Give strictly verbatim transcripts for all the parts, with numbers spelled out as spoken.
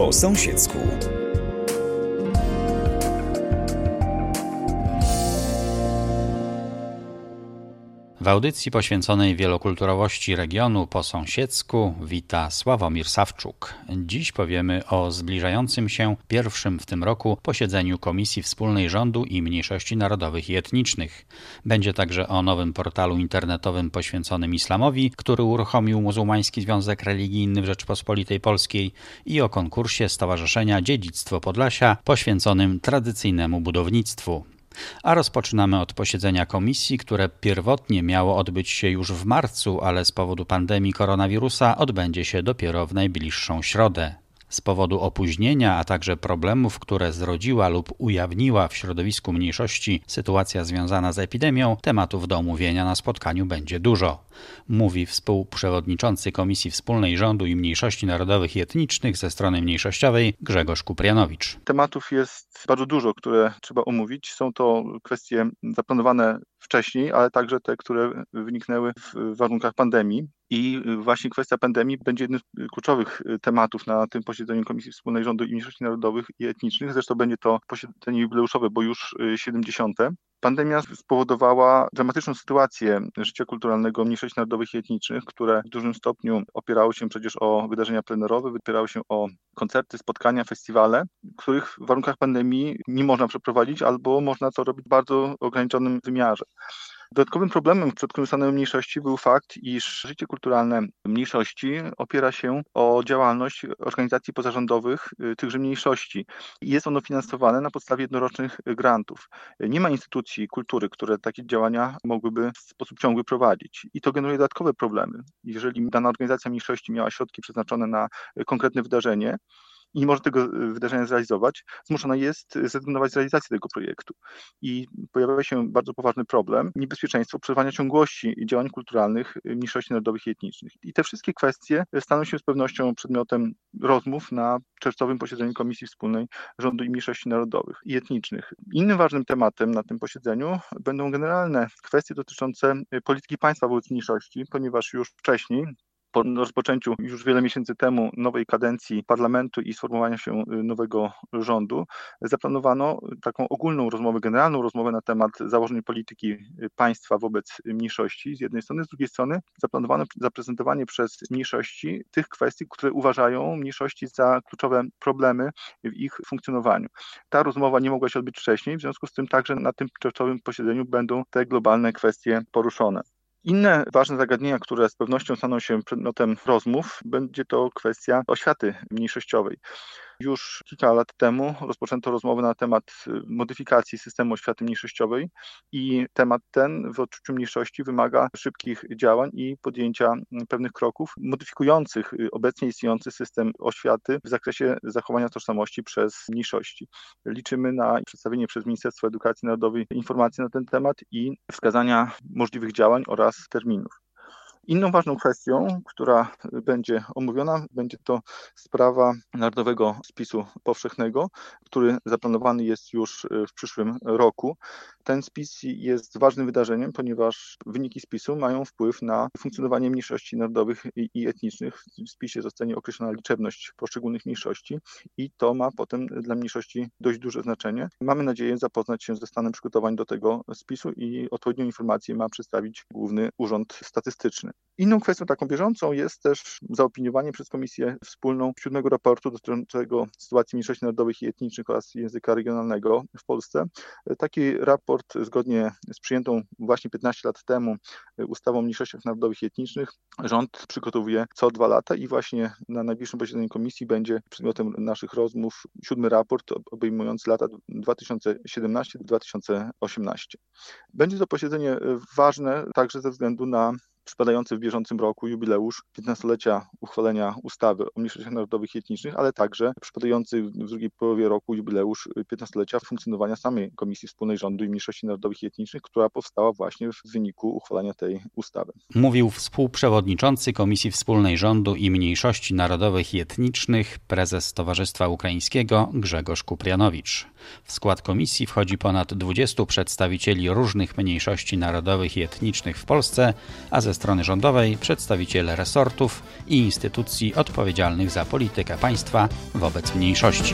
Po sąsiedzku. W audycji poświęconej wielokulturowości regionu Po sąsiedzku wita Sławomir Sawczuk. Dziś powiemy o zbliżającym się pierwszym w tym roku posiedzeniu Komisji Wspólnej Rządu i Mniejszości Narodowych i Etnicznych. Będzie także o nowym portalu internetowym poświęconym islamowi, który uruchomił Muzułmański Związek Religijny w Rzeczypospolitej Polskiej, i o konkursie Stowarzyszenia Dziedzictwo Podlasia poświęconym tradycyjnemu budownictwu. A rozpoczynamy od posiedzenia komisji, które pierwotnie miało odbyć się już w marcu, ale z powodu pandemii koronawirusa odbędzie się dopiero w najbliższą środę. Z powodu opóźnienia, a także problemów, które zrodziła lub ujawniła w środowisku mniejszości sytuacja związana z epidemią, tematów do omówienia na spotkaniu będzie dużo. Mówi współprzewodniczący Komisji Wspólnej Rządu i Mniejszości Narodowych i Etnicznych ze strony mniejszościowej Grzegorz Kuprianowicz. Tematów jest bardzo dużo, które trzeba omówić. Są to kwestie zaplanowane wcześniej, ale także te, które wyniknęły w warunkach pandemii. I właśnie kwestia pandemii będzie jednym z kluczowych tematów na tym posiedzeniu Komisji Wspólnej Rządu i Mniejszości Narodowych i Etnicznych. Zresztą będzie to posiedzenie jubileuszowe, bo już siedemdziesiąte. Pandemia spowodowała dramatyczną sytuację życia kulturalnego mniejszości narodowych i etnicznych, które w dużym stopniu opierało się przecież o wydarzenia plenerowe, opierało się o koncerty, spotkania, festiwale, których w warunkach pandemii nie można przeprowadzić albo można to robić w bardzo ograniczonym wymiarze. Dodatkowym problemem, przed którym stanęły mniejszości, był fakt, iż życie kulturalne mniejszości opiera się o działalność organizacji pozarządowych tychże mniejszości. Jest ono finansowane na podstawie jednorocznych grantów. Nie ma instytucji kultury, które takie działania mogłyby w sposób ciągły prowadzić. I to generuje dodatkowe problemy. Jeżeli dana organizacja mniejszości miała środki przeznaczone na konkretne wydarzenie i nie może tego wydarzenia zrealizować, zmuszona jest zrezygnować z realizacji tego projektu. I pojawia się bardzo poważny problem, niebezpieczeństwo przerwania ciągłości działań kulturalnych mniejszości narodowych i etnicznych. I te wszystkie kwestie staną się z pewnością przedmiotem rozmów na czerwcowym posiedzeniu Komisji Wspólnej Rządu i Mniejszości Narodowych i Etnicznych. Innym ważnym tematem na tym posiedzeniu będą generalne kwestie dotyczące polityki państwa wobec mniejszości, ponieważ już wcześniej, po rozpoczęciu już wiele miesięcy temu nowej kadencji parlamentu i sformowania się nowego rządu, zaplanowano taką ogólną rozmowę, generalną rozmowę na temat założeń polityki państwa wobec mniejszości z jednej strony, z drugiej strony zaplanowano zaprezentowanie przez mniejszości tych kwestii, które uważają mniejszości za kluczowe problemy w ich funkcjonowaniu. Ta rozmowa nie mogła się odbyć wcześniej, w związku z tym także na tym czerwcowym posiedzeniu będą te globalne kwestie poruszone. Inne ważne zagadnienia, które z pewnością staną się przedmiotem rozmów, będzie to kwestia oświaty mniejszościowej. Już kilka lat temu rozpoczęto rozmowy na temat modyfikacji systemu oświaty mniejszościowej i temat ten w odczuciu mniejszości wymaga szybkich działań i podjęcia pewnych kroków modyfikujących obecnie istniejący system oświaty w zakresie zachowania tożsamości przez mniejszości. Liczymy na przedstawienie przez Ministerstwo Edukacji Narodowej informacji na ten temat i wskazania możliwych działań oraz terminów. Inną ważną kwestią, która będzie omówiona, będzie to sprawa Narodowego Spisu Powszechnego, który zaplanowany jest już w przyszłym roku. Ten spis jest ważnym wydarzeniem, ponieważ wyniki spisu mają wpływ na funkcjonowanie mniejszości narodowych i etnicznych. W spisie zostanie określona liczebność poszczególnych mniejszości i to ma potem dla mniejszości dość duże znaczenie. Mamy nadzieję zapoznać się ze stanem przygotowań do tego spisu i odpowiednią informację ma przedstawić Główny Urząd Statystyczny. Inną kwestią taką bieżącą jest też zaopiniowanie przez Komisję Wspólną siódmego raportu dotyczącego sytuacji mniejszości narodowych i etnicznych oraz języka regionalnego w Polsce. Taki raport zgodnie z przyjętą właśnie piętnaście lat temu ustawą o mniejszościach narodowych i etnicznych rząd przygotowuje co dwa lata i właśnie na najbliższym posiedzeniu komisji będzie przedmiotem naszych rozmów siódmy raport obejmujący lata dwa tysiące siedemnasty do dwa tysiące osiemnasty. Będzie to posiedzenie ważne także ze względu na przypadający w bieżącym roku jubileusz piętnastolecia uchwalenia ustawy o mniejszościach narodowych i etnicznych, ale także przypadający w drugiej połowie roku jubileusz piętnastolecia funkcjonowania samej Komisji Wspólnej Rządu i Mniejszości Narodowych i Etnicznych, która powstała właśnie w wyniku uchwalenia tej ustawy. Mówił współprzewodniczący Komisji Wspólnej Rządu i Mniejszości Narodowych i Etnicznych, prezes Towarzystwa Ukraińskiego Grzegorz Kuprianowicz. W skład komisji wchodzi ponad dwudziestu przedstawicieli różnych mniejszości narodowych i etnicznych w Polsce, a ze strony rządowej przedstawiciele resortów i instytucji odpowiedzialnych za politykę państwa wobec mniejszości.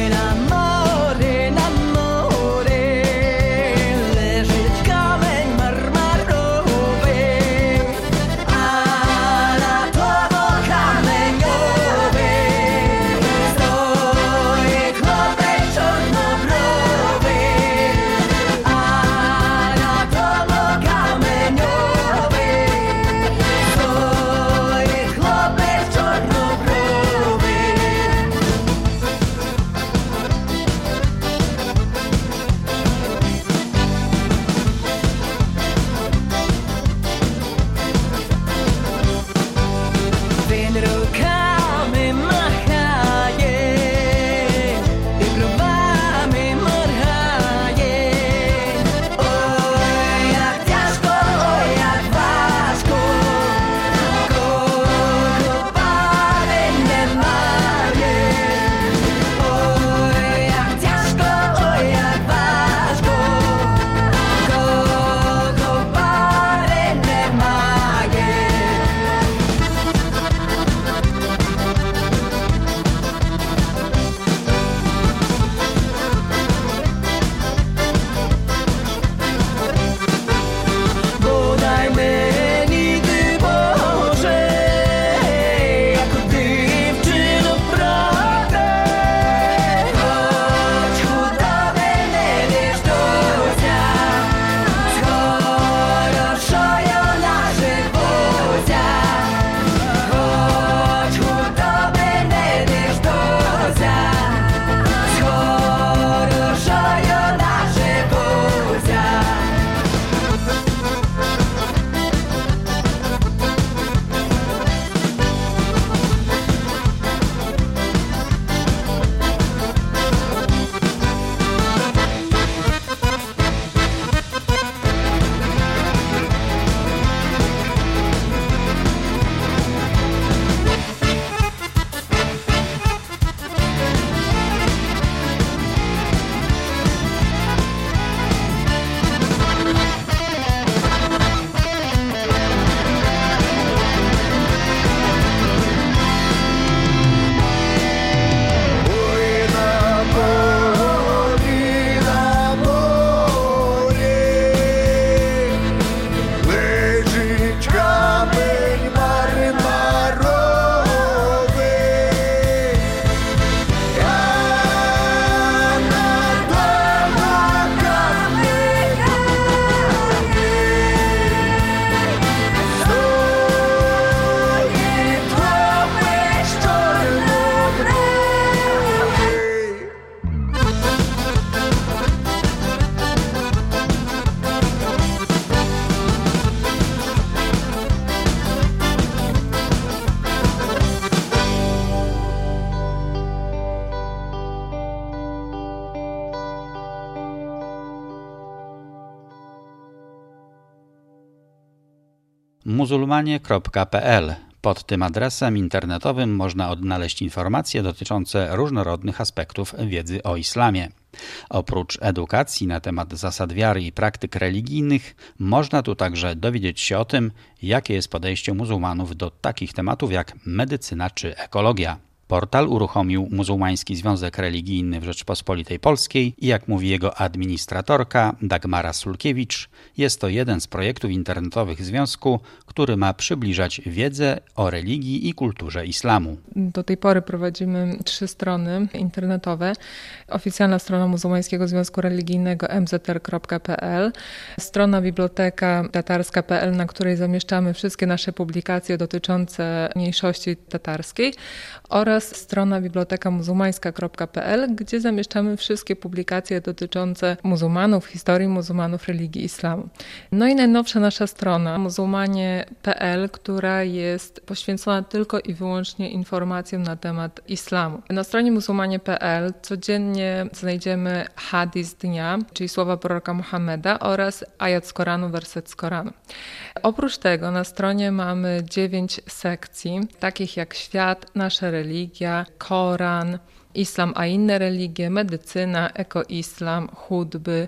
muzułmanie kropka p l. Pod tym adresem internetowym można odnaleźć informacje dotyczące różnorodnych aspektów wiedzy o islamie. Oprócz edukacji na temat zasad wiary i praktyk religijnych, można tu także dowiedzieć się o tym, jakie jest podejście muzułmanów do takich tematów jak medycyna czy ekologia. Portal uruchomił Muzułmański Związek Religijny w Rzeczypospolitej Polskiej i jak mówi jego administratorka Dagmara Sulkiewicz, jest to jeden z projektów internetowych związku, który ma przybliżać wiedzę o religii i kulturze islamu. Do tej pory prowadzimy trzy strony internetowe. Oficjalna strona Muzułmańskiego Związku Religijnego m z r kropka p l, strona biblioteka tatarska kropka p l, na której zamieszczamy wszystkie nasze publikacje dotyczące mniejszości tatarskiej, oraz strona biblioteka muzułmańska kropka p l, gdzie zamieszczamy wszystkie publikacje dotyczące muzułmanów, historii muzułmanów, religii islamu. No i najnowsza nasza strona muzułmanie kropka p l, która jest poświęcona tylko i wyłącznie informacjom na temat islamu. Na stronie muzułmanie kropka p l codziennie znajdziemy hadis dnia, czyli słowa proroka Muhammeda, oraz ajat z Koranu, werset z Koranu. Oprócz tego na stronie mamy dziewięć sekcji, takich jak świat, nasza religia, Koran, islam a inne religie, medycyna, ekoislam, hudby,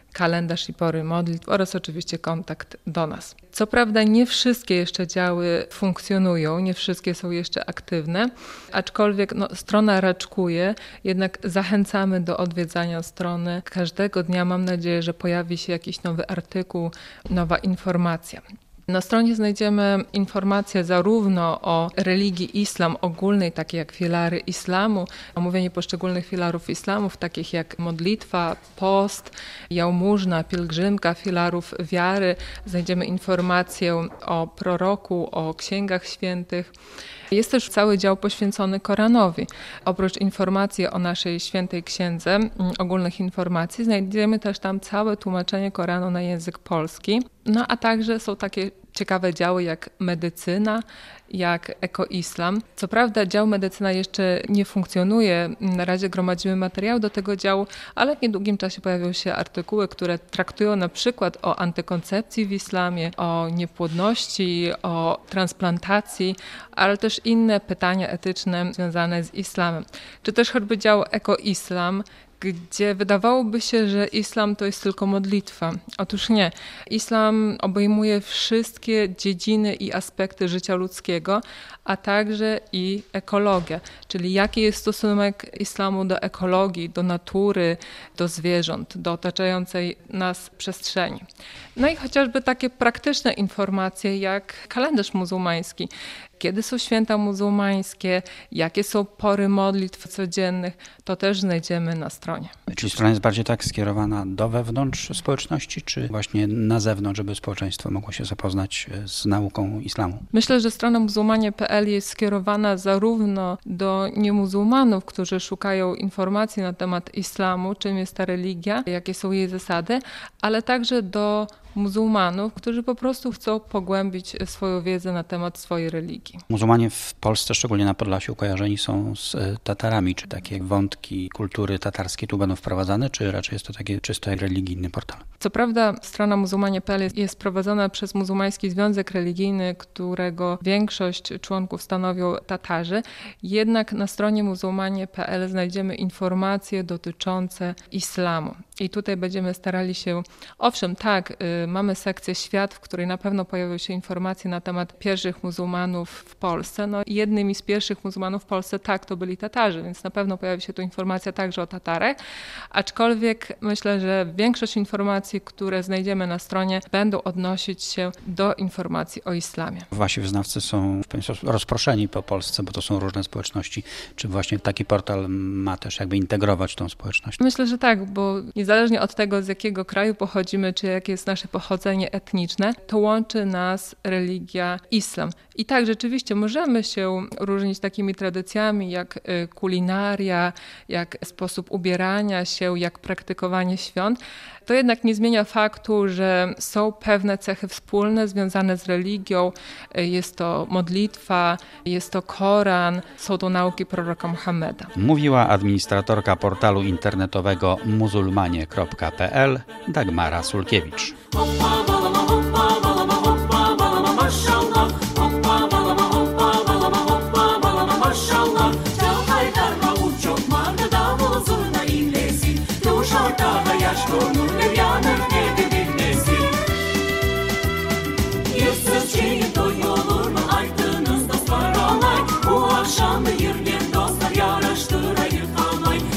kalendarz i pory modlitw oraz oczywiście kontakt do nas. Co prawda nie wszystkie jeszcze działy funkcjonują, nie wszystkie są jeszcze aktywne, aczkolwiek no, strona raczkuje, jednak zachęcamy do odwiedzania strony. Każdego dnia mam nadzieję, że pojawi się jakiś nowy artykuł, nowa informacja. Na stronie znajdziemy informacje zarówno o religii islam ogólnej, takie jak filary islamu, omówienie poszczególnych filarów islamów, takich jak modlitwa, post, jałmużna, pielgrzymka, filarów wiary. Znajdziemy informacje o proroku, o księgach świętych. Jest też cały dział poświęcony Koranowi. Oprócz informacji o naszej świętej księdze, ogólnych informacji, znajdziemy też tam całe tłumaczenie Koranu na język polski. No a także są takie ciekawe działy jak medycyna, jak ekoislam. Co prawda dział medycyna jeszcze nie funkcjonuje, na razie gromadzimy materiał do tego działu, ale w niedługim czasie pojawią się artykuły, które traktują na przykład o antykoncepcji w islamie, o niepłodności, o transplantacji, ale też inne pytania etyczne związane z islamem. Czy też choćby dział ekoislam, gdzie wydawałoby się, że islam to jest tylko modlitwa. Otóż nie. Islam obejmuje wszystkie dziedziny i aspekty życia ludzkiego, a także i ekologię, czyli jaki jest stosunek islamu do ekologii, do natury, do zwierząt, do otaczającej nas przestrzeni. No i chociażby takie praktyczne informacje jak kalendarz muzułmański. Kiedy są święta muzułmańskie, jakie są pory modlitw codziennych, to też znajdziemy na stronie. Czyli strona jest bardziej tak skierowana do wewnątrz społeczności, czy właśnie na zewnątrz, żeby społeczeństwo mogło się zapoznać z nauką islamu? Myślę, że strona muzułmanie kropka pe el jest skierowana zarówno do niemuzułmanów, którzy szukają informacji na temat islamu, czym jest ta religia, jakie są jej zasady, ale także do muzułmanów, którzy po prostu chcą pogłębić swoją wiedzę na temat swojej religii. Muzułmanie w Polsce, szczególnie na Podlasiu, kojarzeni są z Tatarami. Czy takie wątki kultury tatarskiej tu będą wprowadzane, czy raczej jest to taki czysto religijny portal? Co prawda strona muzułmanie kropka pe el jest prowadzona przez Muzułmański Związek Religijny, którego większość członków stanowią Tatarzy, jednak na stronie muzułmanie kropka pe el znajdziemy informacje dotyczące islamu. I tutaj będziemy starali się, owszem, tak, y, mamy sekcję świat, w której na pewno pojawią się informacje na temat pierwszych muzułmanów w Polsce. No, jednymi z pierwszych muzułmanów w Polsce, tak, to byli Tatarzy, więc na pewno pojawi się tu informacja także o Tatarach. Aczkolwiek myślę, że większość informacji, które znajdziemy na stronie, będą odnosić się do informacji o islamie. Wasi wyznawcy są rozproszeni po Polsce, bo to są różne społeczności. Czy właśnie taki portal ma też jakby integrować tą społeczność? Myślę, że tak, bo niezależnie od tego, z jakiego kraju pochodzimy, czy jakie jest nasze pochodzenie etniczne, to łączy nas religia islam. I tak, rzeczywiście możemy się różnić takimi tradycjami jak kulinaria, jak sposób ubierania się, jak praktykowanie świąt. To jednak nie zmienia faktu, że są pewne cechy wspólne związane z religią. Jest to modlitwa, jest to Koran, są to nauki proroka Muhammeda. Mówiła administratorka portalu internetowego muzułmanie kropka pe el Dagmara Sulkiewicz.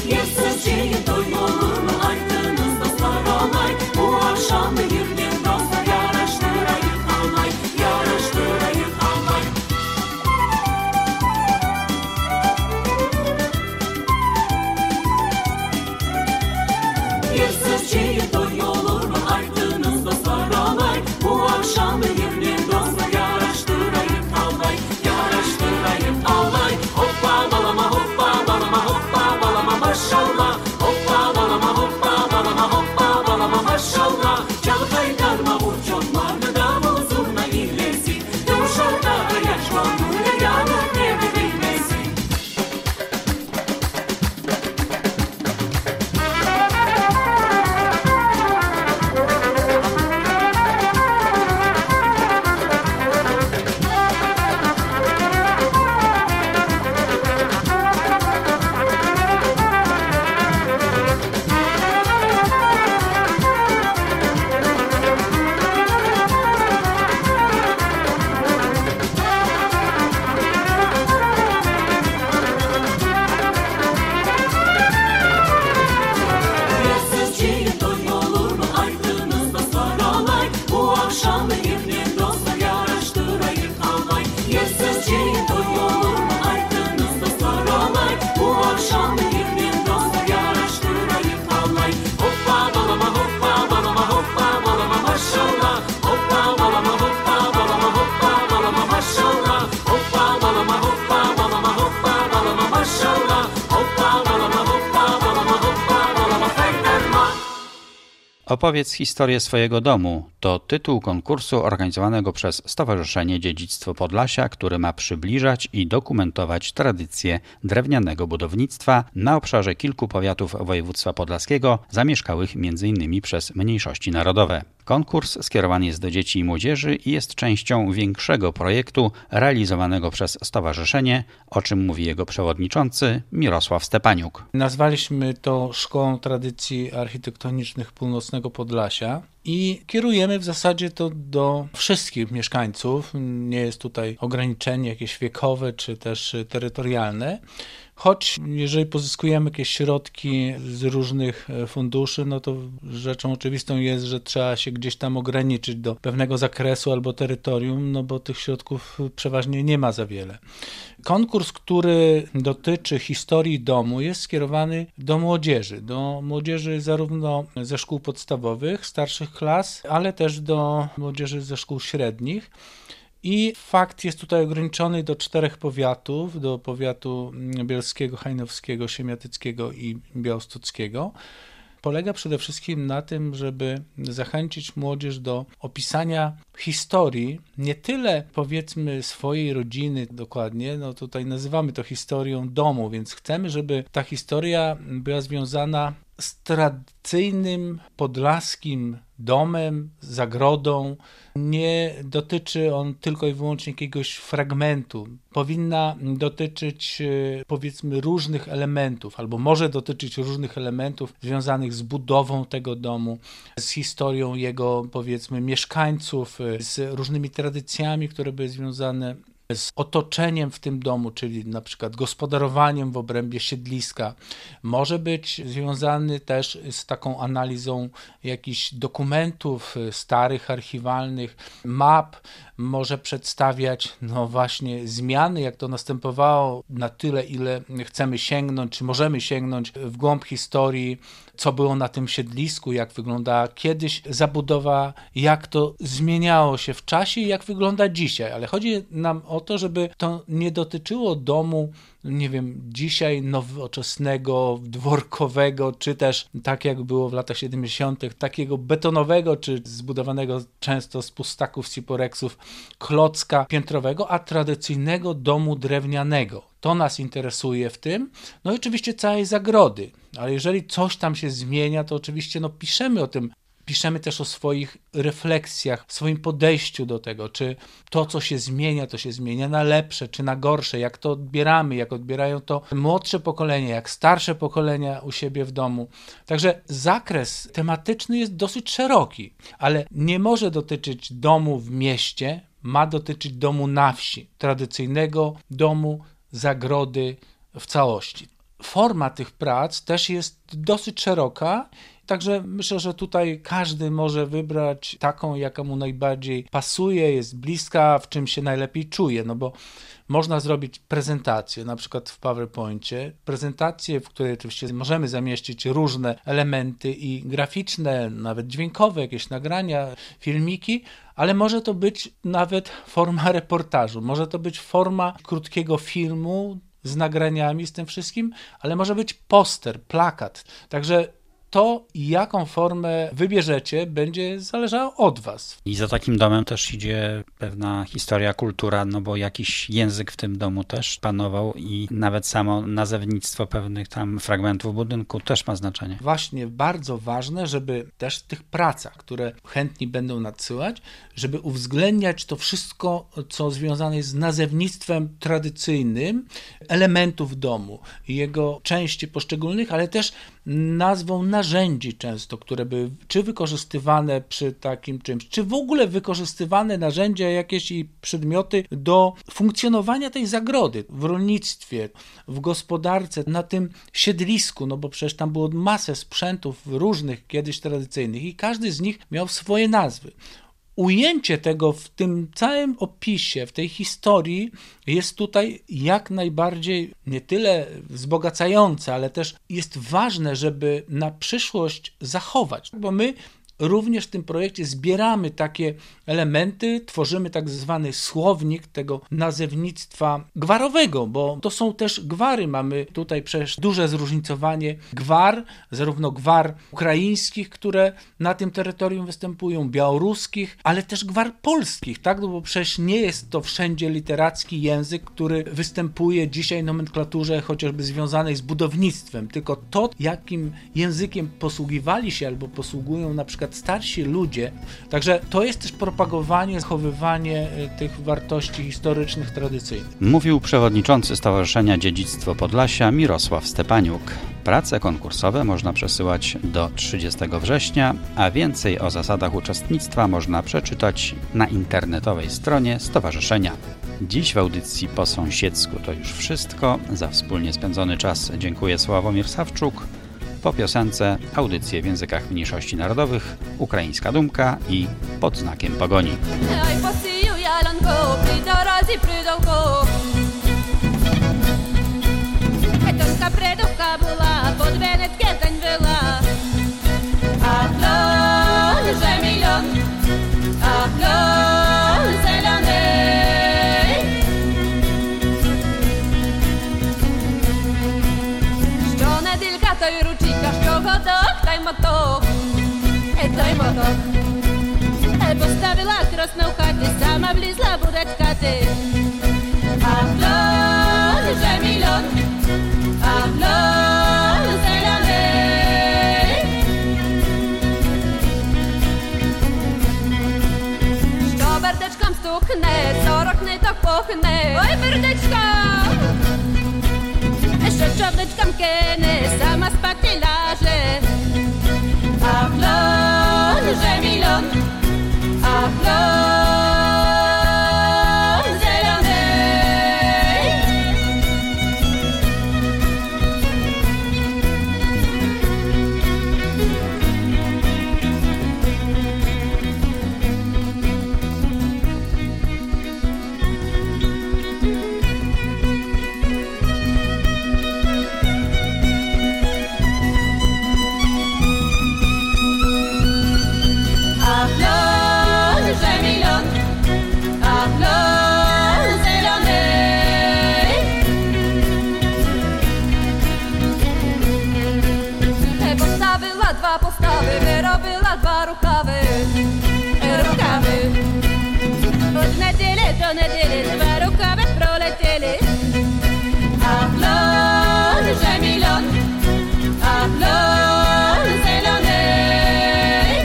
Yürüyen dostlar alay, bu akşam bir yürüyen dostlar Opowiedz historię swojego domu. To tytuł konkursu organizowanego przez Stowarzyszenie Dziedzictwo Podlasia, który ma przybliżać i dokumentować tradycje drewnianego budownictwa na obszarze kilku powiatów województwa podlaskiego, zamieszkałych między innymi przez mniejszości narodowe. Konkurs skierowany jest do dzieci i młodzieży i jest częścią większego projektu realizowanego przez stowarzyszenie, o czym mówi jego przewodniczący Mirosław Stepaniuk. Nazwaliśmy to Szkołą Tradycji Architektonicznych Północnego Podlasia i kierujemy w zasadzie to do wszystkich mieszkańców. Nie jest tutaj ograniczenie jakieś wiekowe czy też terytorialne. Choć jeżeli pozyskujemy jakieś środki z różnych funduszy, no to rzeczą oczywistą jest, że trzeba się gdzieś tam ograniczyć do pewnego zakresu albo terytorium, no bo tych środków przeważnie nie ma za wiele. Konkurs, który dotyczy historii domu, jest skierowany do młodzieży, do młodzieży zarówno ze szkół podstawowych, starszych klas, ale też do młodzieży ze szkół średnich. I fakt jest tutaj ograniczony do czterech powiatów, do powiatu bielskiego, hajnowskiego, siemiatyckiego i białostockiego. Polega przede wszystkim na tym, żeby zachęcić młodzież do opisania historii, nie tyle powiedzmy swojej rodziny dokładnie, no tutaj nazywamy to historią domu, więc chcemy, żeby ta historia była związana z tradycyjnym podlaskim domem, zagrodą. Nie dotyczy on tylko i wyłącznie jakiegoś fragmentu. Powinna dotyczyć powiedzmy różnych elementów, albo może dotyczyć różnych elementów związanych z budową tego domu, z historią jego powiedzmy mieszkańców, z różnymi tradycjami, które były związane z otoczeniem w tym domu, czyli na przykład gospodarowaniem w obrębie siedliska. Może być związany też z taką analizą jakichś dokumentów starych, archiwalnych, map, może przedstawiać no właśnie zmiany, jak to następowało, na tyle, ile chcemy sięgnąć, czy możemy sięgnąć w głąb historii, co było na tym siedlisku, jak wyglądała kiedyś zabudowa, jak to zmieniało się w czasie i jak wygląda dzisiaj. Ale chodzi nam o to, żeby to nie dotyczyło domu, nie wiem, dzisiaj nowoczesnego, dworkowego, czy też tak jak było w latach siedemdziesiątych, takiego betonowego, czy zbudowanego często z pustaków, ciporeksów, klocka piętrowego, a tradycyjnego domu drewnianego. To nas interesuje w tym. No i oczywiście całej zagrody, ale jeżeli coś tam się zmienia, to oczywiście no, piszemy o tym. Piszemy też o swoich refleksjach, swoim podejściu do tego, czy to, co się zmienia, to się zmienia na lepsze, czy na gorsze, jak to odbieramy, jak odbierają to młodsze pokolenia, jak starsze pokolenia u siebie w domu. Także zakres tematyczny jest dosyć szeroki, ale nie może dotyczyć domu w mieście, ma dotyczyć domu na wsi, tradycyjnego domu, zagrody w całości. Forma tych prac też jest dosyć szeroka, także myślę, że tutaj każdy może wybrać taką, jaka mu najbardziej pasuje, jest bliska, w czym się najlepiej czuje, no bo można zrobić prezentację, na przykład w PowerPoincie, prezentację, w której oczywiście możemy zamieścić różne elementy i graficzne, nawet dźwiękowe, jakieś nagrania, filmiki, ale może to być nawet forma reportażu, może to być forma krótkiego filmu z nagraniami, z tym wszystkim, ale może być poster, plakat, także to, jaką formę wybierzecie, będzie zależało od was. I za takim domem też idzie pewna historia, kultura, no bo jakiś język w tym domu też panował i nawet samo nazewnictwo pewnych tam fragmentów budynku też ma znaczenie. Właśnie bardzo ważne, żeby też w tych pracach, które chętni będą nadsyłać, żeby uwzględniać to wszystko, co związane jest z nazewnictwem tradycyjnym elementów domu, jego części poszczególnych, ale też nazwą narzędzi często, które były czy wykorzystywane przy takim czymś, czy w ogóle wykorzystywane narzędzia jakieś i przedmioty do funkcjonowania tej zagrody w rolnictwie, w gospodarce, na tym siedlisku, no bo przecież tam było masę sprzętów różnych, kiedyś tradycyjnych i każdy z nich miał swoje nazwy. Ujęcie tego w tym całym opisie, w tej historii jest tutaj jak najbardziej nie tyle wzbogacające, ale też jest ważne, żeby na przyszłość zachować, bo my również w tym projekcie zbieramy takie elementy, tworzymy tak zwany słownik tego nazewnictwa gwarowego, bo to są też gwary. Mamy tutaj przecież duże zróżnicowanie gwar, zarówno gwar ukraińskich, które na tym terytorium występują, białoruskich, ale też gwar polskich, tak? No bo przecież nie jest to wszędzie literacki język, który występuje dzisiaj w nomenklaturze chociażby związanej z budownictwem, tylko to, jakim językiem posługiwali się albo posługują na przykład starsi ludzie. Także to jest też propagowanie, zachowywanie tych wartości historycznych, tradycyjnych. Mówił przewodniczący Stowarzyszenia Dziedzictwo Podlasia Mirosław Stepaniuk. Prace konkursowe można przesyłać do trzydziestego września, a więcej o zasadach uczestnictwa można przeczytać na internetowej stronie stowarzyszenia. Dziś w audycji Po Sąsiedzku to już wszystko. Za wspólnie spędzony czas dziękuję Sławomir Sawczuk. Po piosence audycje w językach mniejszości narodowych, ukraińska dumka i Pod znakiem pogoni. Тонка придувка була, под венецьке день вела. Ах, лон, вже мільйон, ах, лон, зелений. Щонеділька, то й ручійка, щогодок, та й моток, е, та й моток. Е, поставила красну в хаті, сама влізла, буде чекати. Ах, лон, вже мільйон, ах, лон, зелений. Що бердечком стукне, сорок ниток пухне. Ой, бердечка! Що човничком кине, сама спати ляже. Ах, лон, вже мільйон, ах, лон. Виробила два рукави, рукави. От неділі до неділі два рукави пролетіли. Ах, лон, вже мільйон, ах, лон, зелений.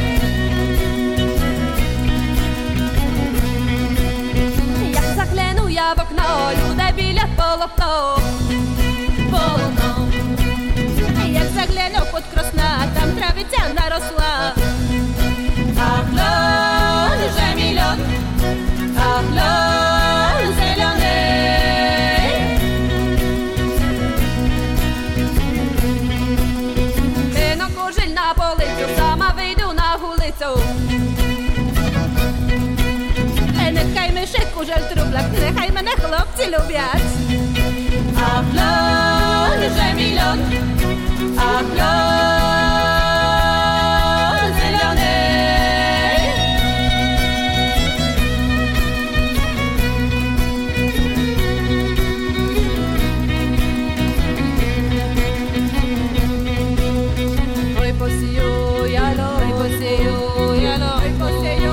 Як загляну я в окно, люди біля полотно, полотно. Як загляну під кросна, там травиця наросла. Ах, лон, вже мільйон, ах, лон, зелений. Кино кужель на полицю, сама вийду на вулицю. Нехай мишик кужель в трублях, нехай мене хлопці люблять. Ах, лон, вже мільйон, ах, лон, зелений. Ой, посію я ло, ой, посію я ло, ой, посію